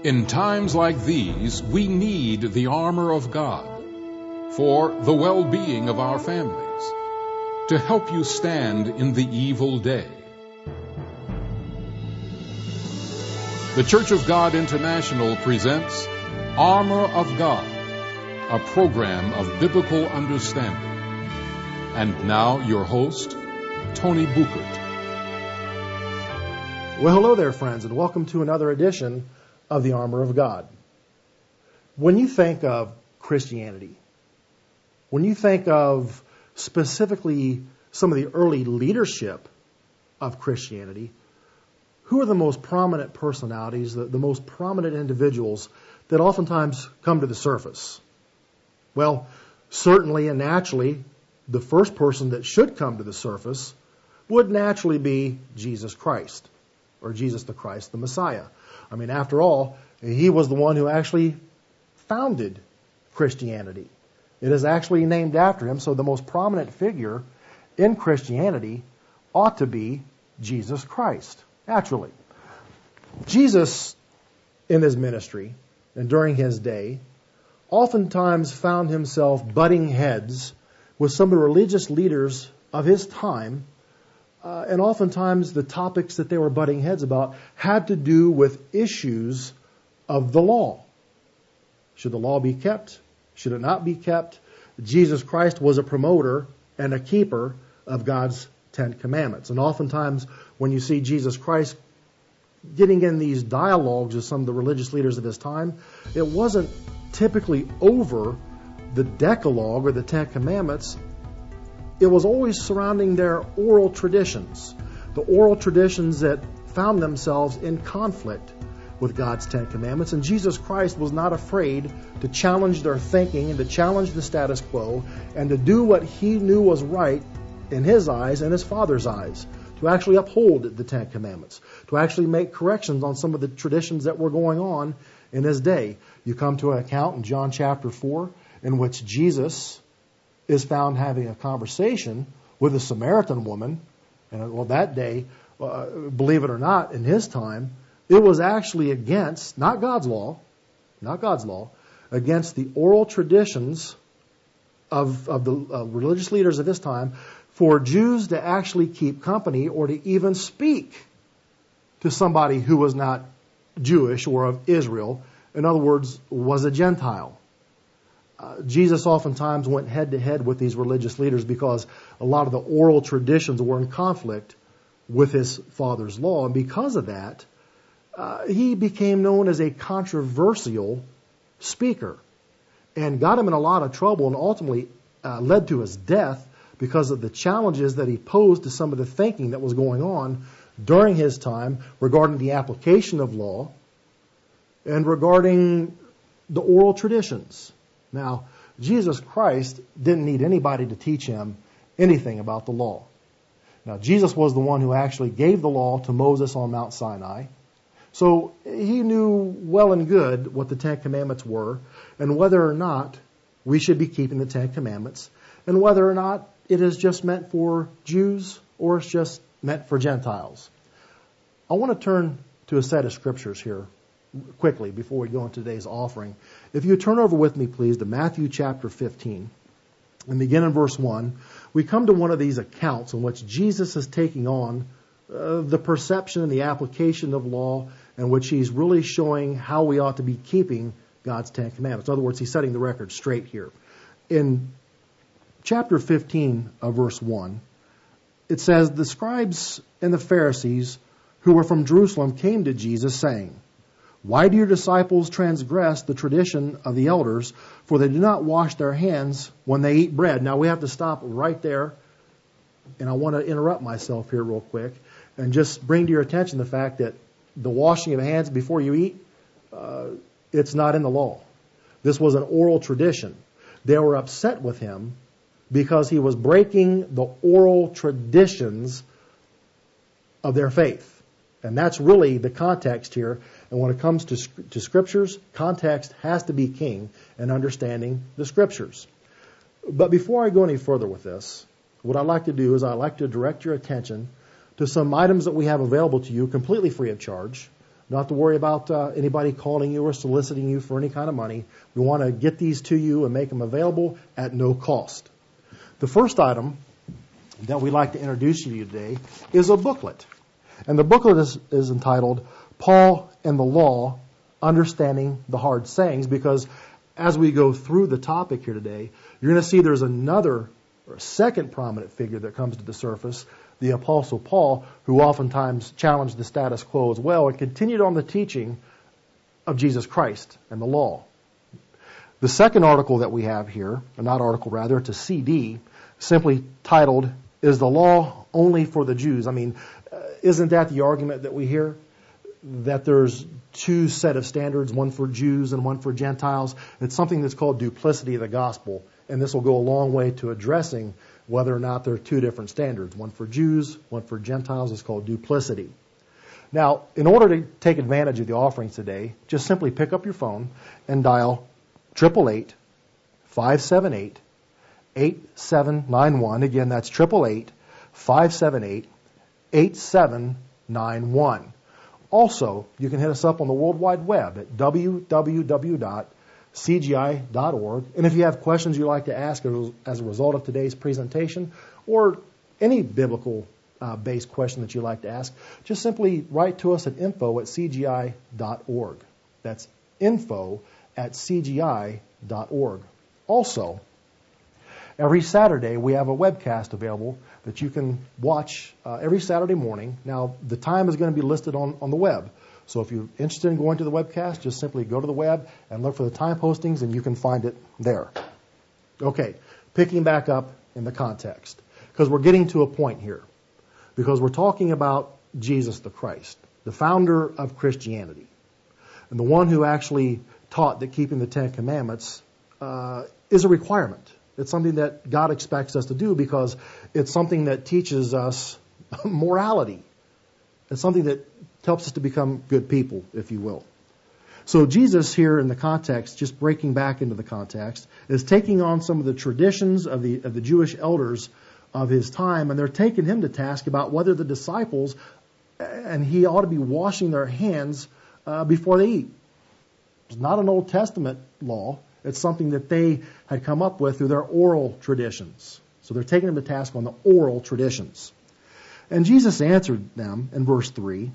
In times like these, we need the armor of God for the well-being of our families, to help you stand in the evil day. The Church of God International presents Armor of God, a program of biblical understanding. And now your host, Tony Buchert. Well, hello there, friends, and welcome to another edition of the Armor of God. When you think of Christianity, when you think of specifically some of the early leadership of Christianity, who are the most prominent personalities, the most prominent individuals that oftentimes come to the surface? Well, certainly and naturally, the first person that should come to the surface would naturally be Jesus Christ, or Jesus the Christ, the Messiah. I mean, after all, he was the one who actually founded Christianity. It is actually named after him, so the most prominent figure in Christianity ought to be Jesus Christ, naturally. Jesus, in his ministry and during his day, oftentimes found himself butting heads with some of the religious leaders of his time, and oftentimes the topics that they were butting heads about had to do with issues of the law. Should the law be kept? Should it not be kept? Jesus Christ was a promoter and a keeper of God's Ten Commandments. And oftentimes when you see Jesus Christ getting in these dialogues with some of the religious leaders of his time, it wasn't typically over the Decalogue or the Ten Commandments. It was always surrounding their oral traditions, the oral traditions that found themselves in conflict with God's Ten Commandments. And Jesus Christ was not afraid to challenge their thinking and to challenge the status quo and to do what he knew was right in his eyes and his Father's eyes, to actually uphold the Ten Commandments, to actually make corrections on some of the traditions that were going on in his day. You come to an account in John chapter 4 in which Jesus is found having a conversation with a Samaritan woman. And well, that day, believe it or not, in his time, it was actually against, not God's law, against the oral traditions of the religious leaders of his time for Jews to actually keep company or to even speak to somebody who was not Jewish or of Israel. In other words, was a Gentile. Jesus oftentimes went head to head with these religious leaders because a lot of the oral traditions were in conflict with his Father's law. And because of that, he became known as a controversial speaker and got him in a lot of trouble and ultimately led to his death because of the challenges that he posed to some of the thinking that was going on during his time regarding the application of law and regarding the oral traditions. Now, Jesus Christ didn't need anybody to teach him anything about the law. Now, Jesus was the one who actually gave the law to Moses on Mount Sinai. So he knew well and good what the Ten Commandments were and whether or not we should be keeping the Ten Commandments and whether or not it is just meant for Jews or it's just meant for Gentiles. I want to turn to a set of scriptures here quickly before we go into today's offering. If you turn over with me, please, to Matthew chapter 15 and begin in verse 1, we come to one of these accounts in which Jesus is taking on the perception and the application of law, in which he's really showing how we ought to be keeping God's Ten Commandments. In other words, he's setting the record straight here. In chapter 15 of verse 1, it says, "The scribes and the Pharisees who were from Jerusalem came to Jesus, saying, 'Why do your disciples transgress the tradition of the elders? For they do not wash their hands when they eat bread.'" Now we have to stop right there, and I want to interrupt myself here real quick and just bring to your attention the fact that the washing of hands before you eat, it's not in the law. This was an oral tradition. They were upset with him because he was breaking the oral traditions of their faith. And that's really the context here. And when it comes to scriptures, context has to be king in understanding the scriptures. But before I go any further with this, what I'd like to do is I'd like to direct your attention to some items that we have available to you completely free of charge Don't have to worry about anybody calling you or soliciting you for any kind of money. We want to get these to you and make them available at no cost. The first item that we'd like to introduce to you today is a booklet. And the booklet is entitled Paul and the Law, Understanding the Hard Sayings, because as we go through the topic here today, you're going to see there's a second prominent figure that comes to the surface, the Apostle Paul, who oftentimes challenged the status quo as well and continued on the teaching of Jesus Christ and the law. The second article that we have here, it's a CD, simply titled, Is the Law Only for the Jews? I mean, isn't that the argument that we hear? That there's two set of standards, one for Jews and one for Gentiles. It's something that's called duplicity of the gospel, and this will go a long way to addressing whether or not there are two different standards. One for Jews, one for Gentiles. It's called duplicity. Now, in order to take advantage of the offerings today, just simply pick up your phone and dial 888-578-8791. Again, that's 888-578-8791. Also, you can hit us up on the World Wide Web at www.cgi.org. And if you have questions you'd like to ask as a result of today's presentation, or any biblical-based question that you'd like to ask, just simply write to us at info@cgi.org. That's info@cgi.org. Also, every Saturday we have a webcast available that you can watch every Saturday morning. Now, the time is going to be listed on the web. So if you're interested in going to the webcast, just simply go to the web and look for the time postings, and you can find it there. Okay, picking back up in the context, because we're getting to a point here. Because we're talking about Jesus the Christ, the founder of Christianity, and the one who actually taught that keeping the Ten Commandments is a requirement. It's something that God expects us to do because it's something that teaches us morality. It's something that helps us to become good people, if you will. So Jesus here in the context, just breaking back into the context, is taking on some of the traditions of the Jewish elders of his time, and they're taking him to task about whether the disciples and he ought to be washing their hands before they eat. It's not an Old Testament law. It's something that they had come up with through their oral traditions. So they're taking him to task on the oral traditions. And Jesus answered them in verse 3.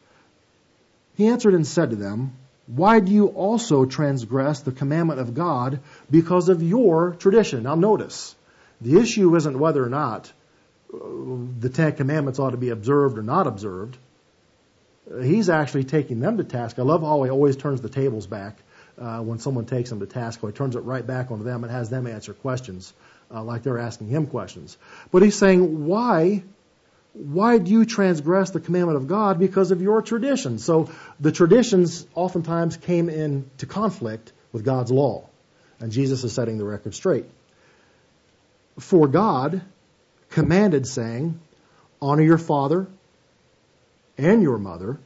He answered and said to them, Why do you also transgress the commandment of God because of your tradition? Now notice, the issue isn't whether or not the Ten Commandments ought to be observed or not observed. He's actually taking them to task. I love how he always turns the tables back. When someone takes him to task, he turns it right back onto them and has them answer questions like they're asking him questions. But he's saying, why do you transgress the commandment of God because of your tradition? So the traditions oftentimes came into conflict with God's law. And Jesus is setting the record straight. For God commanded, saying, Honor your father and your mother,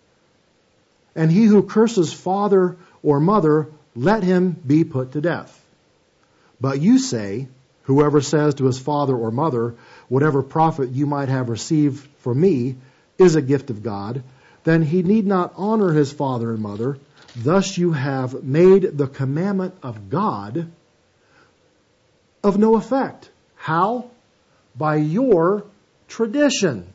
and he who curses father or mother, let him be put to death. But you say, whoever says to his father or mother, whatever profit you might have received from me is a gift of God, then he need not honor his father and mother. Thus you have made the commandment of God of no effect. How? By your tradition.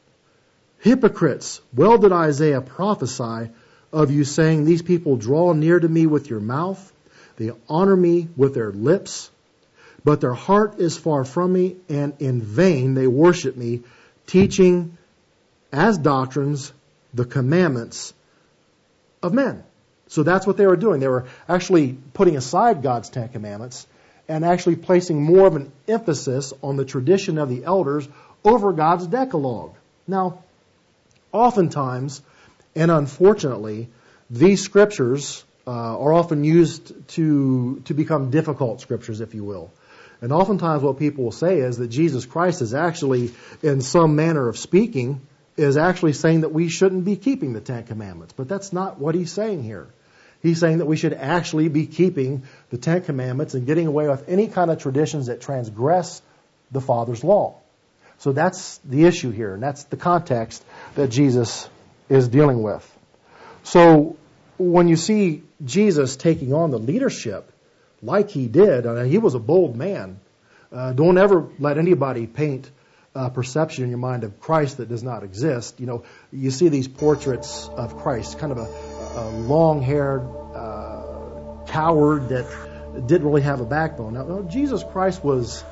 Hypocrites, well did Isaiah prophesy of you, saying, These people draw near to me with your mouth, they honor me with their lips, but their heart is far from me, and in vain they worship me, teaching as doctrines the commandments of men. So that's what they were doing. They were actually putting aside God's Ten Commandments and actually placing more of an emphasis on the tradition of the elders over God's Decalogue. Now, oftentimes, and unfortunately, these scriptures are often used to become difficult scriptures, if you will. And oftentimes what people will say is that Jesus Christ is actually, in some manner of speaking, is actually saying that we shouldn't be keeping the Ten Commandments. But that's not what he's saying here. He's saying that we should actually be keeping the Ten Commandments and getting away with any kind of traditions that transgress the Father's law. So that's the issue here, and that's the context that Jesus is dealing with. So when you see Jesus taking on the leadership like he did, he was a bold man. Don't ever let anybody paint a perception in your mind of Christ that does not exist. You know, you see these portraits of Christ, kind of a long-haired coward that didn't really have a backbone. Now, Jesus Christ was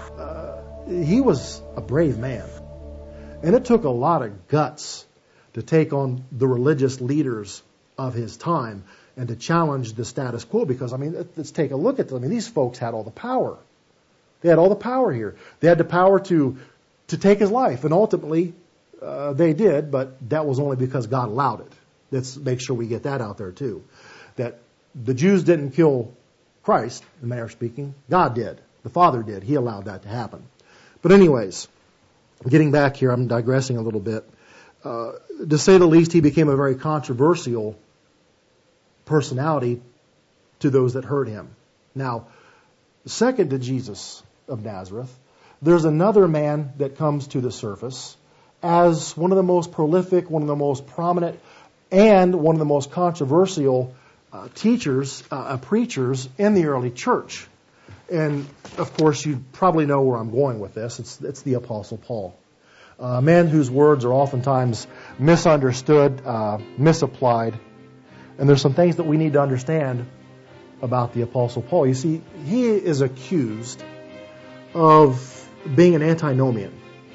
a brave man. And it took a lot of guts to take on the religious leaders of his time and to challenge the status quo, because, I mean, let's take a look at them. I mean, these folks had all the power. They had all the power here. They had the power to take his life, and ultimately they did, but that was only because God allowed it. Let's make sure we get that out there too. That the Jews didn't kill Christ, in a manner of speaking. God did. The Father did. He allowed that to happen. But anyways, getting back here, I'm digressing a little bit. To say the least, he became a very controversial personality to those that heard him. Now, second to Jesus of Nazareth, there's another man that comes to the surface as one of the most prolific, one of the most prominent, and one of the most controversial preachers in the early church. And, of course, you probably know where I'm going with this. It's the Apostle Paul. A man whose words are oftentimes misunderstood, misapplied. And there's some things that we need to understand about the Apostle Paul. You see, he is accused of being an antinomian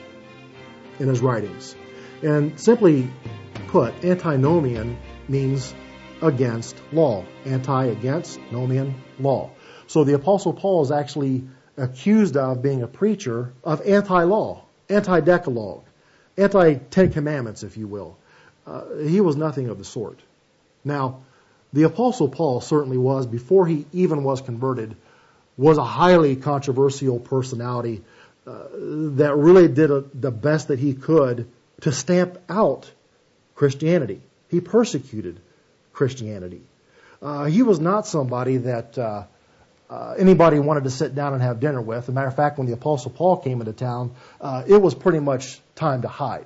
in his writings. And simply put, antinomian means against law. Anti, against, nomian, law. So the Apostle Paul is actually accused of being a preacher of anti-law, anti-decalogue, anti-Ten Commandments, if you will. He was nothing of the sort. Now, the Apostle Paul certainly was, before he even was converted, was a highly controversial personality that really did the best that he could to stamp out Christianity. He persecuted Christianity. He was not somebody that anybody wanted to sit down and have dinner with. As a matter of fact, when the Apostle Paul came into town, it was pretty much time to hide.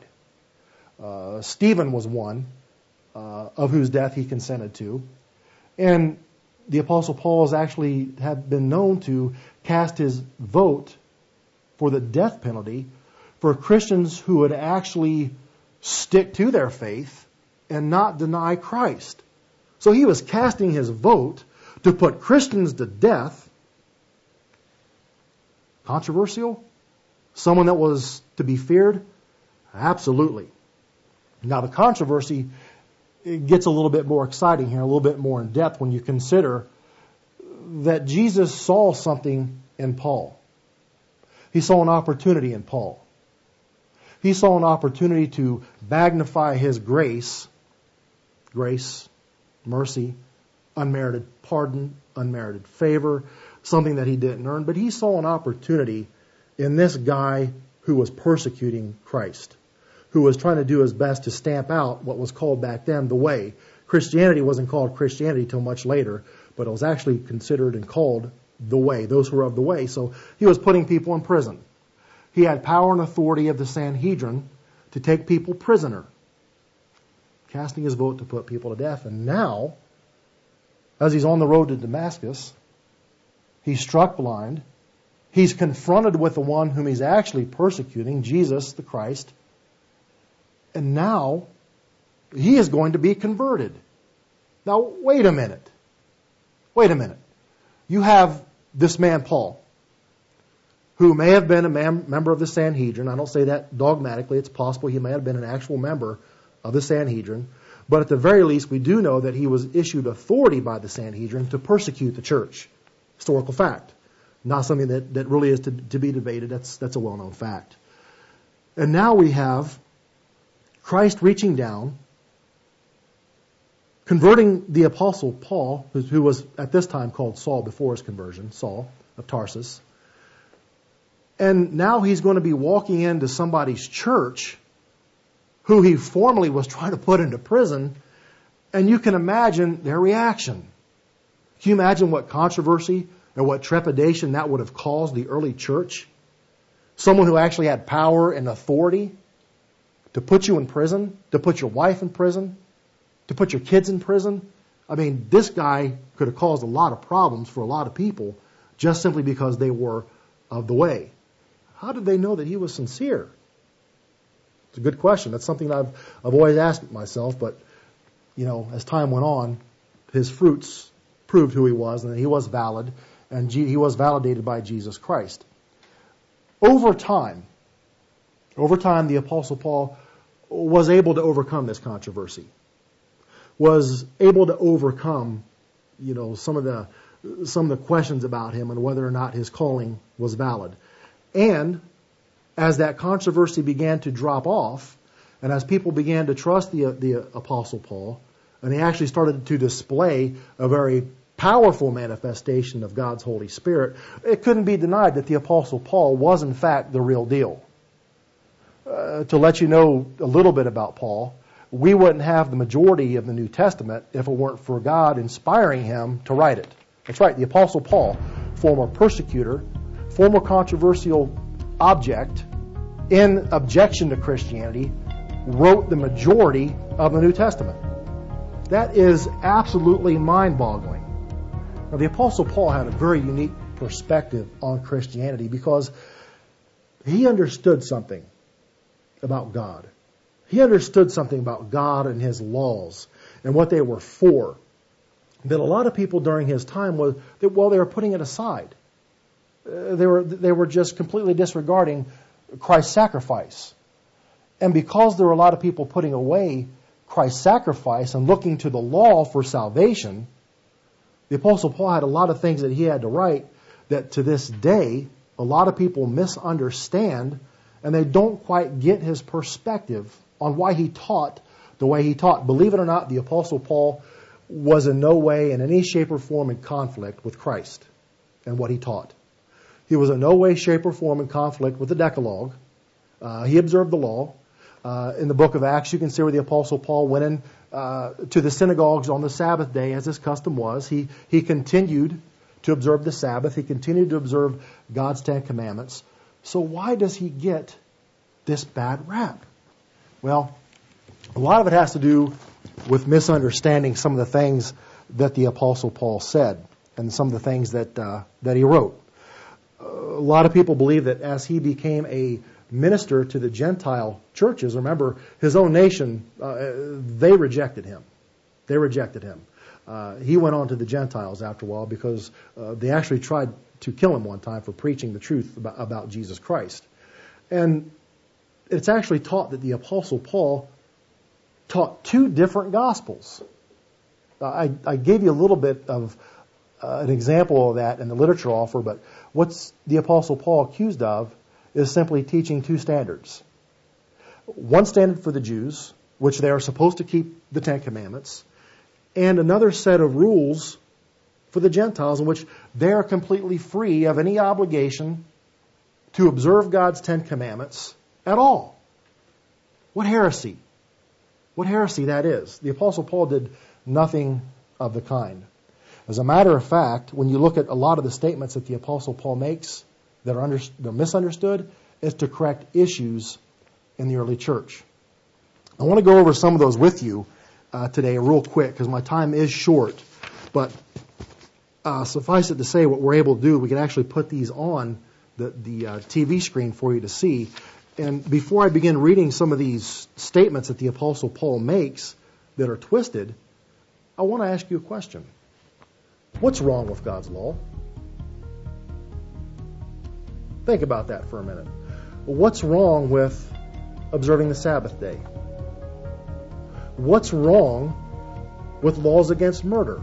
Stephen was one of whose death he consented to. And the Apostle Paul had been known to cast his vote for the death penalty for Christians who would actually stick to their faith and not deny Christ. So he was casting his vote to put Christians to death. Controversial? Someone that was to be feared? Absolutely. Now the controversy, it gets a little bit more exciting here, a little bit more in depth when you consider that Jesus saw something in Paul. He saw an opportunity in Paul. He saw an opportunity to magnify his grace, mercy, unmerited pardon, unmerited favor, something that he didn't earn. But he saw an opportunity in this guy who was persecuting Christ, who was trying to do his best to stamp out what was called back then the way. Christianity wasn't called Christianity till much later, but it was actually considered and called the way, those who were of the way. So he was putting people in prison. He had power and authority of the Sanhedrin to take people prisoner, casting his vote to put people to death. And now, as he's on the road to Damascus, he's struck blind. He's confronted with the one whom he's actually persecuting, Jesus the Christ. And now, he is going to be converted. Now, wait a minute. You have this man, Paul, who may have been a member of the Sanhedrin. I don't say that dogmatically. It's possible he may have been an actual member of the Sanhedrin. But at the very least, we do know that he was issued authority by the Sanhedrin to persecute the church. Historical fact. Not something that really is to be debated. That's a well-known fact. And now we have Christ reaching down, converting the Apostle Paul, who was at this time called Saul before his conversion, Saul of Tarsus. And now he's going to be walking into somebody's church who he formerly was trying to put into prison, and you can imagine their reaction. Can you imagine what controversy and what trepidation that would have caused the early church? Someone who actually had power and authority to put you in prison, to put your wife in prison, To put your kids in prison? I mean, this guy could have caused a lot of problems for a lot of people just simply because they were of the way. How did they know that he was sincere? It's a good question. That's something I've always asked myself, but, as time went on, his fruits proved who he was and that he was valid, and he was validated by Jesus Christ. Over time, the Apostle Paul was able to overcome this controversy, was able to overcome, some of the questions about him and whether or not his calling was valid. And as that controversy began to drop off, and as people began to trust the Apostle Paul, and he actually started to display a very powerful manifestation of God's Holy Spirit, it couldn't be denied that the Apostle Paul was in fact the real deal. To let you know a little bit about Paul, we wouldn't have the majority of the New Testament if it weren't for God inspiring him to write it. That's right, the Apostle Paul, former persecutor, former controversial object in objection to Christianity, wrote the majority of the New Testament. That is absolutely mind-boggling. Now, the Apostle Paul had a very unique perspective on Christianity because he understood something about God. He understood something about God and His laws and what they were for. That a lot of people during his time they were putting it aside. They were just completely disregarding Christ's sacrifice. And because there were a lot of people putting away Christ's sacrifice and looking to the law for salvation, the Apostle Paul had a lot of things that he had to write that to this day a lot of people misunderstand, and they don't quite get his perspective on why he taught the way he taught. Believe it or not, the Apostle Paul was in no way, in any shape or form, in conflict with Christ and what he taught. He was in no way, shape, or form in conflict with the Decalogue. He observed the law. In the book of Acts, you can see where the Apostle Paul went in to the synagogues on the Sabbath day, as his custom was. He continued to observe the Sabbath. He continued to observe God's Ten Commandments. So why does he get this bad rap? Well, a lot of it has to do with misunderstanding some of the things that the Apostle Paul said and some of the things that he wrote. A lot of people believe that as he became a minister to the Gentile churches, remember, his own nation, they rejected him. They rejected him. He went on to the Gentiles after a while because they actually tried to kill him one time for preaching the truth about Jesus Christ. And it's actually taught that the Apostle Paul taught two different gospels. I gave you a little bit of an example of that in the literature offer, but what's the Apostle Paul accused of is simply teaching two standards. One standard for the Jews, which they are supposed to keep the Ten Commandments, and another set of rules for the Gentiles in which they are completely free of any obligation to observe God's Ten Commandments at all. What heresy! What heresy that is. The Apostle Paul did nothing of the kind. As a matter of fact, when you look at a lot of the statements that the Apostle Paul makes that are misunderstood, is to correct issues in the early church. I want to go over some of those with you today real quick because my time is short. But suffice it to say, what we're able to do, we can actually put these on the TV screen for you to see. And before I begin reading some of these statements that the Apostle Paul makes that are twisted, I want to ask you a question. What's wrong with God's law? Think about that for a minute. What's wrong with observing the Sabbath day? What's wrong with laws against murder?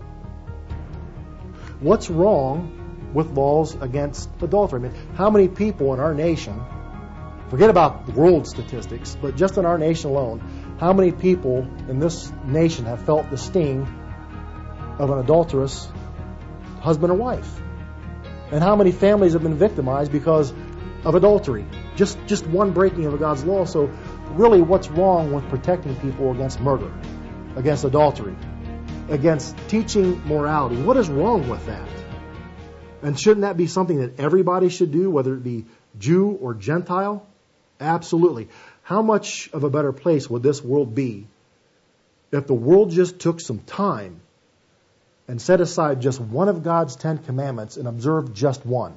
What's wrong with laws against adultery? I mean, how many people in our nation, forget about the world statistics, but just in our nation alone, how many people in this nation have felt the sting of an adulterous husband or wife? And how many families have been victimized because of adultery? Just one breaking of God's law. So really, what's wrong with protecting people against murder, against adultery, against teaching morality? What is wrong with that? And shouldn't that be something that everybody should do, whether it be Jew or Gentile? Absolutely. How much of a better place would this world be if the world just took some time and set aside just one of God's 10 commandments and observed just one,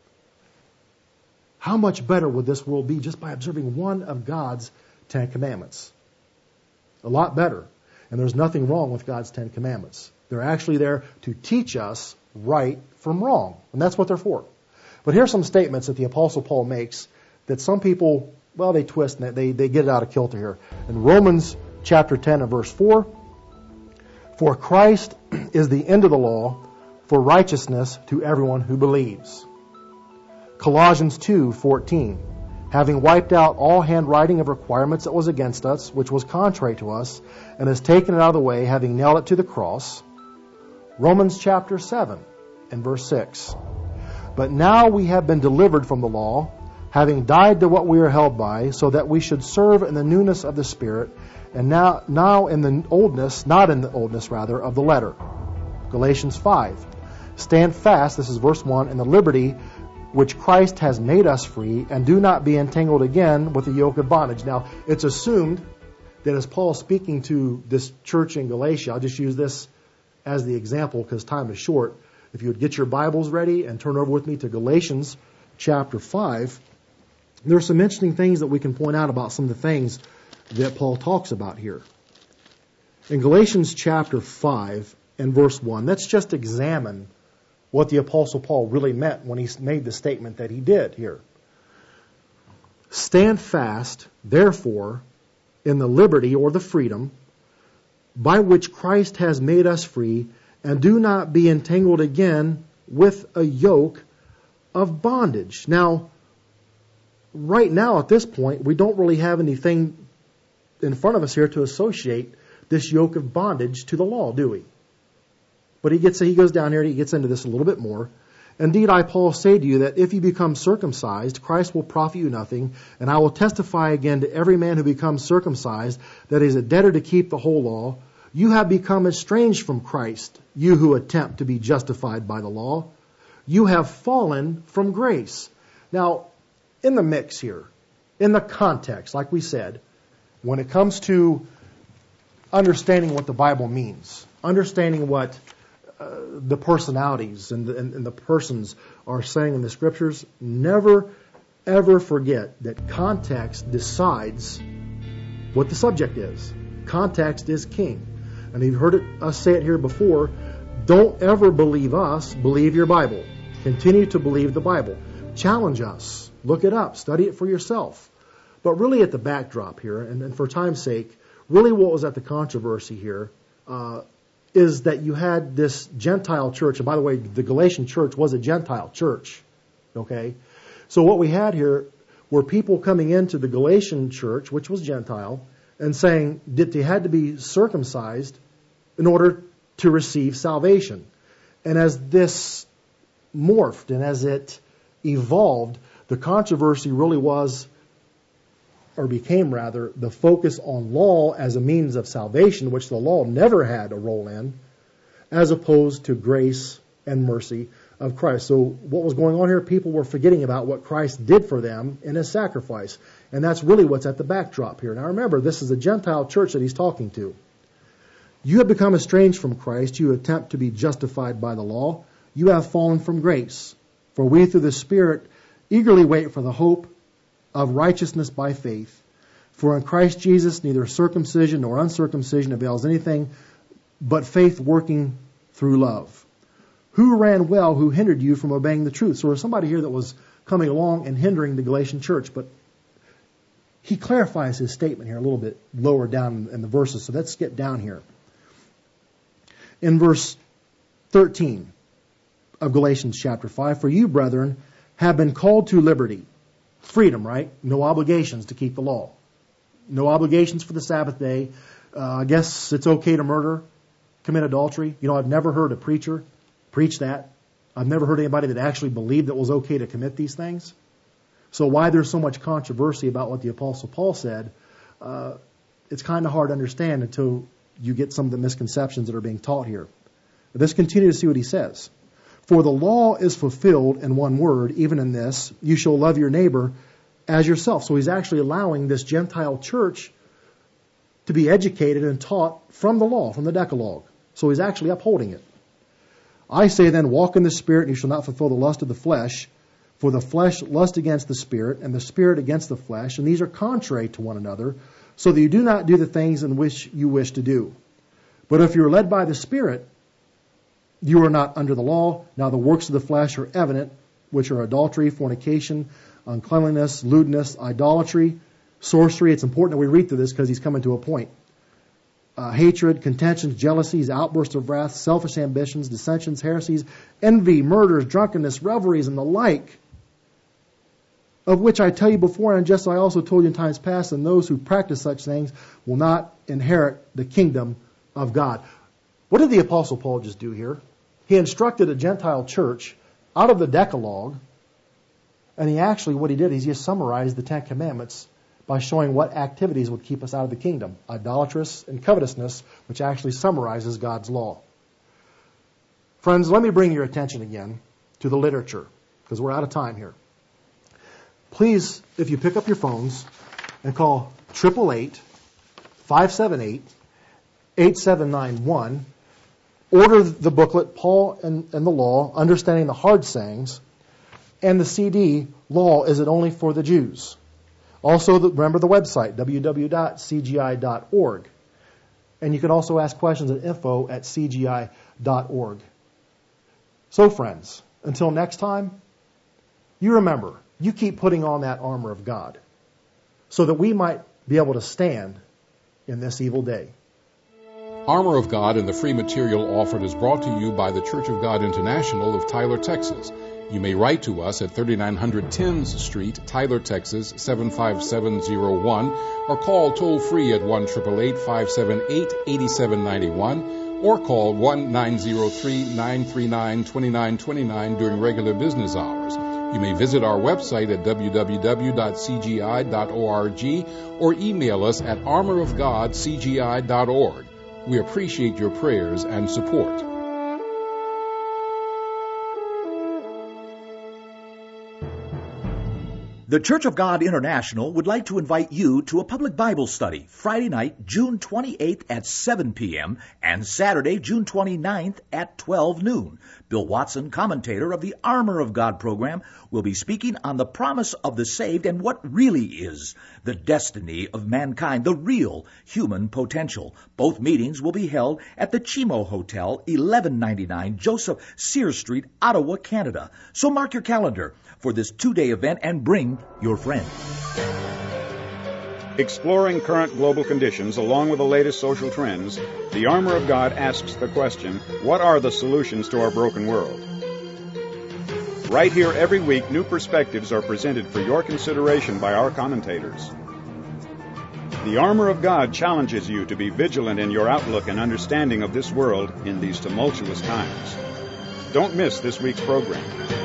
how much better would this world be just by observing one of God's 10 commandments? A lot better. And there's nothing wrong with God's 10 commandments. They're actually there to teach us right from wrong. And that's what they're for. But here's some statements that the Apostle Paul makes that some people, well, they twist and they get it out of kilter here. In Romans chapter 10 and verse 4, for Christ is the end of the law for righteousness to everyone who believes. Colossians 2:14, having wiped out all handwriting of requirements that was against us, which was contrary to us, and has taken it out of the way, having nailed it to the cross. Romans chapter 7 and verse 6, but now we have been delivered from the law, having died to what we are held by, so that we should serve in the newness of the Spirit, and now in the oldness, not in the oldness rather, of the letter. Galatians 5, stand fast, this is verse 1, in the liberty which Christ has made us free, and do not be entangled again with the yoke of bondage. Now, it's assumed that as Paul speaking to this church in Galatia, I'll just use this as the example because time is short. If you would get your Bibles ready and turn over with me to Galatians chapter 5, there are some interesting things that we can point out about some of the things that Paul talks about here. In Galatians chapter 5 and verse 1, let's just examine what the Apostle Paul really meant when he made the statement that he did here. Stand fast, therefore, in the liberty or the freedom by which Christ has made us free, and do not be entangled again with a yoke of bondage. Now, right now at this point, we don't really have anything in front of us here to associate this yoke of bondage to the law, do we? But he goes down here and he gets into this a little bit more. Indeed, I, Paul, say to you that if you become circumcised, Christ will profit you nothing, and I will testify again to every man who becomes circumcised that he is a debtor to keep the whole law. You have become estranged from Christ, you who attempt to be justified by the law. You have fallen from grace. Now, in the mix here, in the context, like we said, when it comes to understanding what the Bible means, understanding what the personalities and the persons are saying in the Scriptures, never, ever forget that context decides what the subject is. Context is king. And you've heard us say it here before, don't ever believe us, believe your Bible. Continue to believe the Bible. Challenge us. Look it up. Study it for yourself. But really at the backdrop here, and for time's sake, really what was at the controversy here is that you had this Gentile church. And by the way, the Galatian church was a Gentile church. Okay? So what we had here were people coming into the Galatian church, which was Gentile, and saying that they had to be circumcised in order to receive salvation. And as this morphed and as it evolved, the controversy really was, or became rather, the focus on law as a means of salvation, which the law never had a role in, as opposed to grace and mercy of Christ. So what was going on here? People were forgetting about what Christ did for them in his sacrifice. And that's really what's at the backdrop here. Now remember, this is a Gentile church that he's talking to. You have become estranged from Christ. You attempt to be justified by the law. You have fallen from grace. For we through the Spirit eagerly wait for the hope of righteousness by faith. For in Christ Jesus neither circumcision nor uncircumcision avails anything, but faith working through love. Who ran well, who hindered you from obeying the truth? So there's somebody here that was coming along and hindering the Galatian church, but he clarifies his statement here a little bit lower down in the verses. So let's skip down here. In verse 13 of Galatians chapter 5, for you, brethren, have been called to liberty. Freedom, right? No obligations to keep the law. No obligations for the Sabbath day. I guess it's okay to murder, commit adultery. You know, I've never heard a preacher preach that. I've never heard anybody that actually believed it was okay to commit these things. So why there's so much controversy about what the Apostle Paul said, it's kind of hard to understand until you get some of the misconceptions that are being taught here. But let's continue to see what he says. For the law is fulfilled in one word, even in this, you shall love your neighbor as yourself. So he's actually allowing this Gentile church to be educated and taught from the law, from the Decalogue. So he's actually upholding it. I say then, walk in the Spirit, and you shall not fulfill the lust of the flesh. For the flesh lusts against the Spirit, and the Spirit against the flesh, and these are contrary to one another, so that you do not do the things in which you wish to do. But if you are led by the Spirit, you are not under the law. Now the works of the flesh are evident, which are adultery, fornication, uncleanliness, lewdness, idolatry, sorcery. It's important that we read through this because he's coming to a point. Hatred, contentions, jealousies, outbursts of wrath, selfish ambitions, dissensions, heresies, envy, murders, drunkenness, revelries, and the like, of which I tell you before, and just as I also told you in times past, and those who practice such things will not inherit the kingdom of God. What did the Apostle Paul just do here? He instructed a Gentile church out of the Decalogue, and what he did is he just summarized the Ten Commandments by showing what activities would keep us out of the kingdom. Idolatrous and covetousness, which actually summarizes God's law. Friends, let me bring your attention again to the literature, because we're out of time here. Please, if you pick up your phones and call 888-578-8791, order the booklet, Paul and the Law, Understanding the Hard Sayings, and the CD, Law, Is It Only for the Jews? Also, remember the website, www.cgi.org. And you can also ask questions at info@cgi.org. So, friends, until next time, you remember, you keep putting on that armor of God so that we might be able to stand in this evil day. Armor of God and the free material offered is brought to you by the Church of God International of Tyler, Texas. You may write to us at 3900 Thames Street, Tyler, Texas, 75701, or call toll-free at 1-888-578-8791, or call 1-903-939-2929 during regular business hours. You may visit our website at www.cgi.org or email us at armorofgodcgi.org. We appreciate your prayers and support. The Church of God International would like to invite you to a public Bible study Friday night, June 28th at 7 p.m. and Saturday, June 29th at 12 noon. Bill Watson, commentator of the Armor of God program, will be speaking on the promise of the saved and what really is the destiny of mankind, the real human potential. Both meetings will be held at the Chimo Hotel, 1199 Joseph Sears Street, Ottawa, Canada. So mark your calendar for this 2-day event and bring your friend. Exploring current global conditions along with the latest social trends, the Armor of God asks the question, what are the solutions to our broken world? Right here every week, new perspectives are presented for your consideration by our commentators. The Armor of God challenges you to be vigilant in your outlook and understanding of this world in these tumultuous times. Don't miss this week's program.